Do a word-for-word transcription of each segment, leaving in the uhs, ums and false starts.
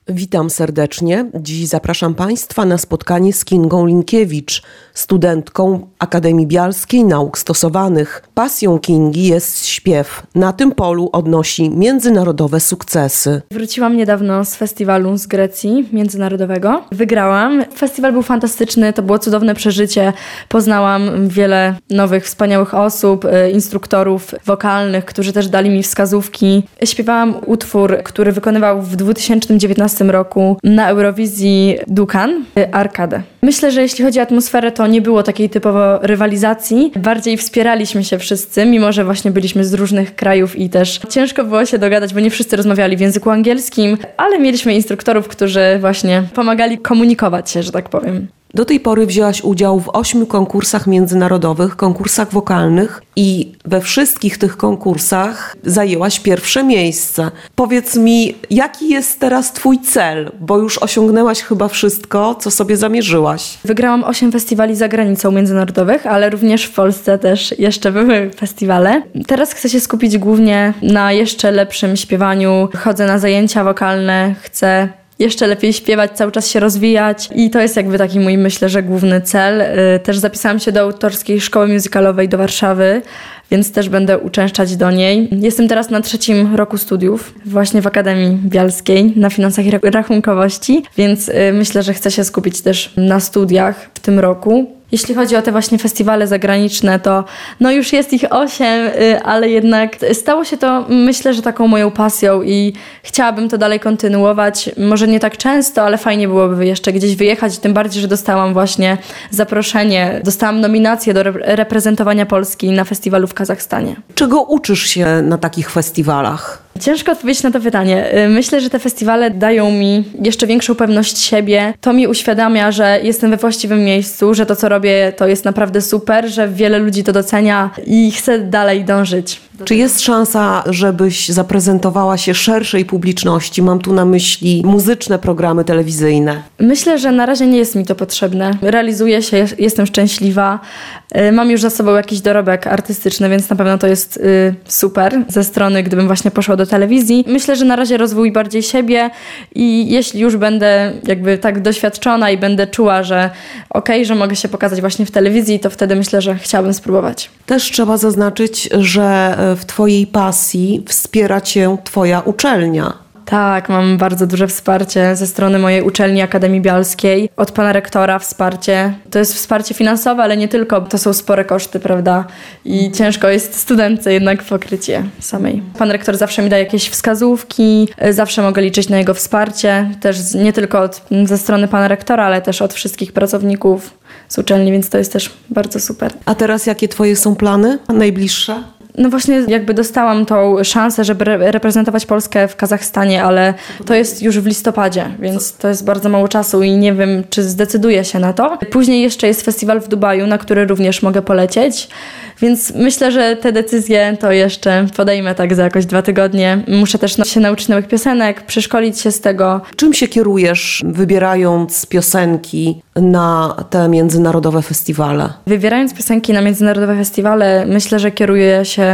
Witam serdecznie. Dziś zapraszam Państwa na spotkanie z Kingą Linkiewicz, studentką Akademii Bialskiej Nauk Stosowanych. Pasją Kingi jest śpiew. Na tym polu odnosi międzynarodowe sukcesy. Wróciłam niedawno z festiwalu z Grecji międzynarodowego. Wygrałam. Festiwal był fantastyczny, to było cudowne przeżycie. Poznałam wiele nowych, wspaniałych osób, instruktorów wokalnych, którzy też dali mi wskazówki. Śpiewałam utwór, który wykonywał w dwa tysiące dziewiętnastym roku na Eurowizji Dukan, Arkadę. Myślę, że jeśli chodzi o atmosferę, to nie było takiej typowo rywalizacji. Bardziej wspieraliśmy się wszyscy, mimo że właśnie byliśmy z różnych krajów i też ciężko było się dogadać, bo nie wszyscy rozmawiali w języku angielskim, ale mieliśmy instruktorów, którzy właśnie pomagali komunikować się, że tak powiem. Do tej pory wzięłaś udział w ośmiu konkursach międzynarodowych, konkursach wokalnych i we wszystkich tych konkursach zajęłaś pierwsze miejsce. Powiedz mi, jaki jest teraz twój cel? Bo już osiągnęłaś chyba wszystko, co sobie zamierzyłaś. Wygrałam osiem festiwali za granicą międzynarodowych, ale również w Polsce też jeszcze były festiwale. Teraz chcę się skupić głównie na jeszcze lepszym śpiewaniu. Chodzę na zajęcia wokalne, chcę jeszcze lepiej śpiewać, cały czas się rozwijać i to jest jakby taki mój, myślę, że główny cel. Też zapisałam się do autorskiej szkoły musicalowej do Warszawy, więc też będę uczęszczać do niej. Jestem teraz na trzecim roku studiów, właśnie w Akademii Bialskiej, na finansach i rachunkowości, więc myślę, że chcę się skupić też na studiach w tym roku. Jeśli chodzi o te właśnie festiwale zagraniczne, to no już jest ich osiem, ale jednak stało się to, myślę, że taką moją pasją i chciałabym to dalej kontynuować. Może nie tak często, ale fajnie byłoby jeszcze gdzieś wyjechać, tym bardziej, że dostałam właśnie zaproszenie, dostałam nominację do reprezentowania Polski na festiwalu w Kazachstanie. Czego uczysz się na takich festiwalach? Ciężko odpowiedzieć na to pytanie. Myślę, że te festiwale dają mi jeszcze większą pewność siebie. To mi uświadamia, że jestem we właściwym miejscu, że to, co robię, to jest naprawdę super, że wiele ludzi to docenia i chcę dalej dążyć. Czy jest szansa, żebyś zaprezentowała się szerszej publiczności? Mam tu na myśli muzyczne programy telewizyjne. Myślę, że na razie nie jest mi to potrzebne. Realizuję się, jestem szczęśliwa. Mam już za sobą jakiś dorobek artystyczny, więc na pewno to jest super ze strony, gdybym właśnie poszła do telewizji. Myślę, że na razie rozwój bardziej siebie i jeśli już będę jakby tak doświadczona i będę czuła, że okej, okay, że mogę się pokazać właśnie w telewizji, to wtedy myślę, że chciałabym spróbować. Też trzeba zaznaczyć, że w twojej pasji wspiera cię twoja uczelnia. Tak, mam bardzo duże wsparcie ze strony mojej uczelni Akademii Bialskiej. Od pana rektora wsparcie. To jest wsparcie finansowe, ale nie tylko. To są spore koszty, prawda? I ciężko jest studentce jednak pokryć je samej. Pan rektor zawsze mi daje jakieś wskazówki, zawsze mogę liczyć na jego wsparcie. Też nie tylko od, ze strony pana rektora, ale też od wszystkich pracowników z uczelni, więc to jest też bardzo super. A teraz jakie twoje są plany najbliższe? No właśnie jakby dostałam tą szansę, żeby re- reprezentować Polskę w Kazachstanie, ale to jest już w listopadzie, więc to jest bardzo mało czasu i nie wiem, czy zdecyduję się na to. Później jeszcze jest festiwal w Dubaju, na który również mogę polecieć, więc myślę, że te decyzje to jeszcze podejmę tak za jakoś dwa tygodnie. Muszę też się nauczyć nowych piosenek, przeszkolić się z tego. Czym się kierujesz, wybierając piosenki na te międzynarodowe festiwale? Wybierając piosenki na międzynarodowe festiwale, myślę, że kieruję się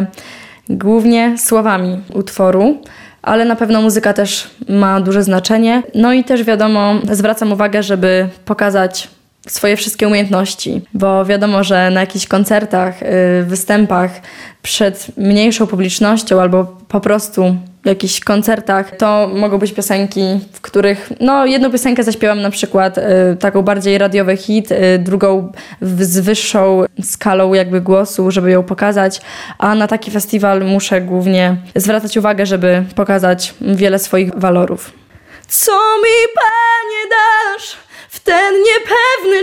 głównie słowami utworu, ale na pewno muzyka też ma duże znaczenie. No i też wiadomo, zwracam uwagę, żeby pokazać swoje wszystkie umiejętności, bo wiadomo, że na jakichś koncertach, występach przed mniejszą publicznością albo po prostu w jakichś koncertach, to mogą być piosenki, w których, no jedną piosenkę zaśpiewam na przykład y, taką bardziej radiowy hit, y, drugą w, z wyższą skalą jakby głosu, żeby ją pokazać, a na taki festiwal muszę głównie zwracać uwagę, żeby pokazać wiele swoich walorów. Co mi, Panie, dasz w ten niepewny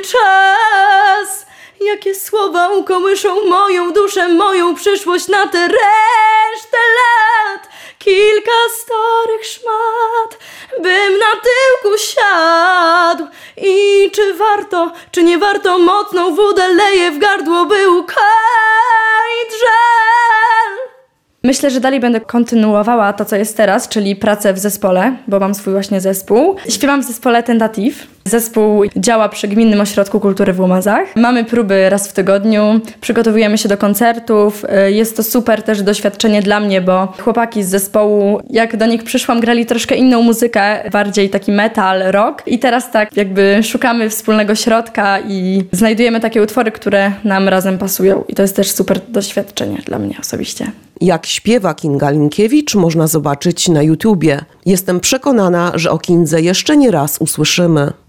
czas? Jakie słowa ukołyszą moją duszę, moją przyszłość na tę resztę lat? Kilka starych szmat, bym na tyłku siadł. I czy warto, czy nie warto, mocną wódę leję w gardło, by ukaić żal. Myślę, że dalej będę kontynuowała to, co jest teraz, czyli pracę w zespole, bo mam swój właśnie zespół. Śpiewam w zespole Tentative. Zespół działa przy Gminnym Ośrodku Kultury w Łomazach. Mamy próby raz w tygodniu, przygotowujemy się do koncertów. Jest to super też doświadczenie dla mnie, bo chłopaki z zespołu, jak do nich przyszłam, grali troszkę inną muzykę, bardziej taki metal, rock. I teraz tak jakby szukamy wspólnego środka i znajdujemy takie utwory, które nam razem pasują. I to jest też super doświadczenie dla mnie osobiście. Jak śpiewa Kinga Linkiewicz, można zobaczyć na YouTubie. Jestem przekonana, że o Kindze jeszcze nie raz usłyszymy.